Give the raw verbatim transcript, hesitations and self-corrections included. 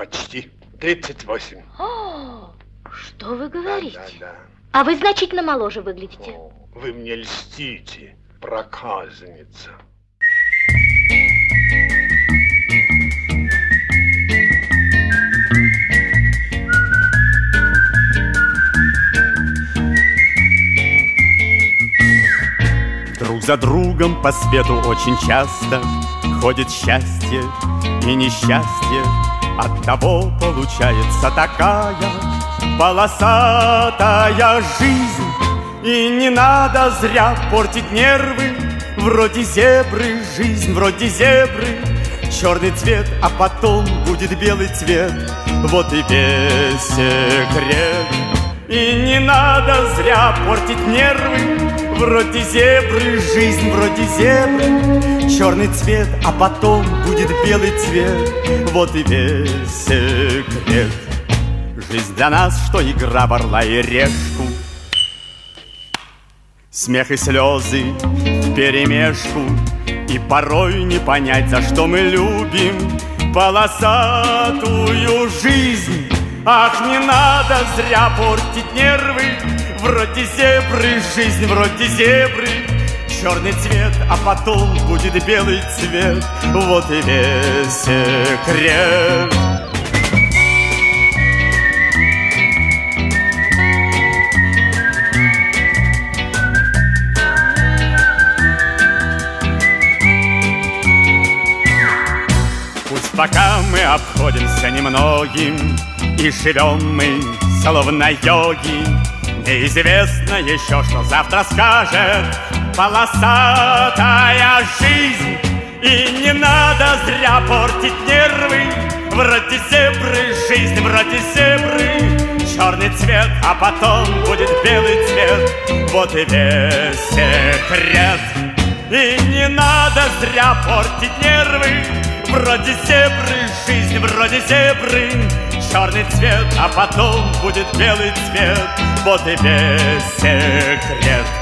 Почти. тридцать восемь. О, что вы говорите? Да, да, да. А вы значительно моложе выглядите. О, вы мне льстите, проказница. Друг за другом по свету очень часто ходит счастье и несчастье. Оттого получается такая полосатая жизнь. И не надо зря портить нервы. Вроде зебры, жизнь вроде зебры. Черный цвет, а потом будет белый цвет. Вот и весь секрет. И не надо зря портить нервы. Вроде зебры, жизнь вроде зебры. Черный цвет, а потом будет белый цвет. Вот и весь секрет. Жизнь для нас, что игра в орла и решку. Смех и слезы вперемешку. И порой не понять, за что мы любим полосатую жизнь. Ах, не надо зря портить нервы. Вроде зебры, жизнь вроде зебры. Черный цвет, а потом будет белый цвет. Вот и весь секрет. Пусть пока мы обходимся немногим и живем мы словно йоги, неизвестно еще, что завтра скажет полосатая жизнь. И не надо зря портить нервы. Вроде зебры, жизнь вроде зебры. Черный цвет, а потом будет белый цвет. Вот и весь секрет. И не надо зря портить нервы. Вроде зебры, жизнь вроде зебры. Черный цвет, а потом будет белый цвет. Вот и весь секрет.